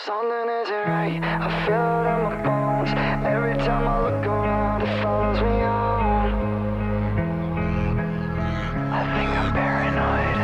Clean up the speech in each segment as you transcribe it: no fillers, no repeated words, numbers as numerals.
Something isn't right, I feel it in my bones. Every time I look around, it follows me home. I think I'm paranoid.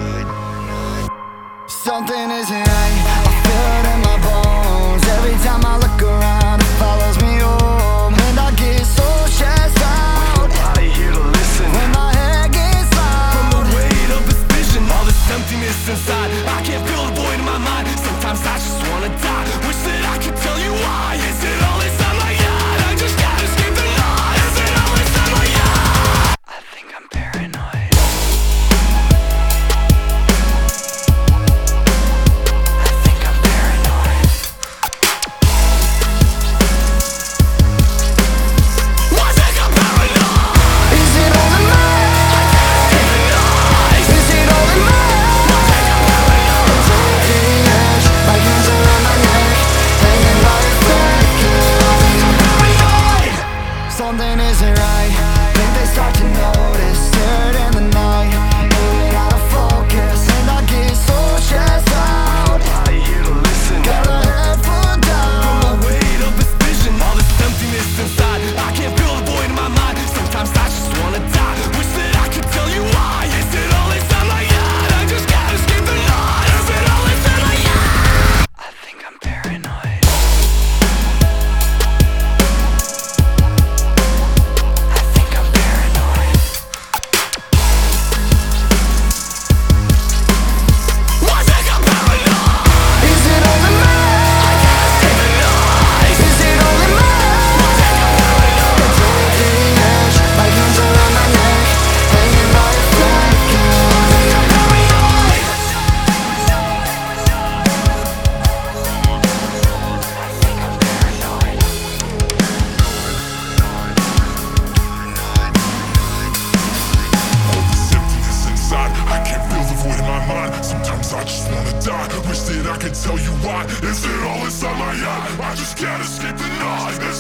Something isn't right, I feel it in my bones. Every time I look around, it follows me home. And I get so stressed out, with nobody here to listen, when my head gets loud. From the weight of this vision, all this emptiness inside, I can't feel the void in my mind. Sometimes I just wanna die. Wish that I could tell you why. Is it all inside my head? I just can't escape the night. Is it all inside my head? I think I'm paranoid. I think I'm paranoid. I think I'm paranoid. Is it all in my head? Is it all in my head? I think I'm paranoid. It's on the edge, my hands around my neck, hanging by a thread. I think I'm paranoid. Something isn't right. Think they start to notice. Stared in the night, moving out of focus, and I get so stressed out. Nobody here to listen. Got a head full down. From the weight of this vision, all this emptiness inside, I can't feel the void in my mind. Sometimes I just wanna die. Wish that I could tell you why. Is it all inside my head? I just can't escape the night. Is it all inside my head? I think I'm paranoid. I think I'm paranoid. I think I'm paranoid. Is it all in my head? I can't escape the night. Is it all in my head? I think I'm paranoid. It's on the edge, my hands around my neck, hanging by a thread. I think I'm paranoid. I think I'm paranoid. All this emptiness inside, I can't feel the void in my mind. Sometimes I just wanna die. Wish that I could tell you why. Is it all inside my eye? I just can't escape the night.